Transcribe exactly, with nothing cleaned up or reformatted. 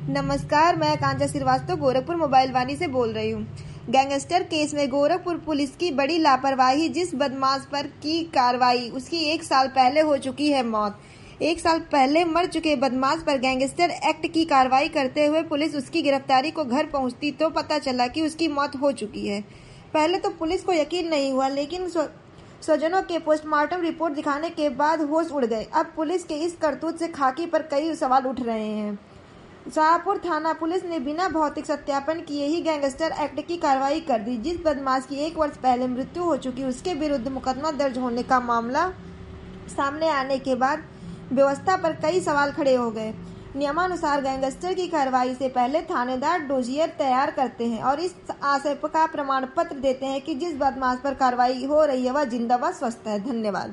नमस्कार, मैं कांचा श्रीवास्तव गोरखपुर मोबाइल वाणी से बोल रही हूँ। गैंगस्टर केस में गोरखपुर पुलिस की बड़ी लापरवाही, जिस बदमाश पर की कार्रवाई उसकी एक साल पहले हो चुकी है मौत। एक साल पहले मर चुके बदमाश पर गैंगस्टर एक्ट की कार्रवाई करते हुए पुलिस उसकी गिरफ्तारी को घर पहुंचती तो पता चला कि उसकी मौत हो चुकी है। पहले तो पुलिस को यकीन नहीं हुआ, लेकिन स्वजनों के पोस्टमार्टम रिपोर्ट दिखाने के बाद होश उड़ गए। अब पुलिस के इस करतूत से खाकी पर कई सवाल उठ रहे हैं। शाहपुर थाना पुलिस ने बिना भौतिक सत्यापन किए ही गैंगस्टर एक्ट की कार्रवाई कर दी। जिस बदमाश की एक वर्ष पहले मृत्यु हो चुकी, उसके विरुद्ध मुकदमा दर्ज होने का मामला सामने आने के बाद व्यवस्था पर कई सवाल खड़े हो गए। नियमानुसार गैंगस्टर की कार्रवाई से पहले थानेदार डोजियर तैयार करते हैं और इस आशय का प्रमाण पत्र देते हैं कि जिस बदमाश पर कार्रवाई हो रही है वह जिंदा व स्वस्थ है। धन्यवाद।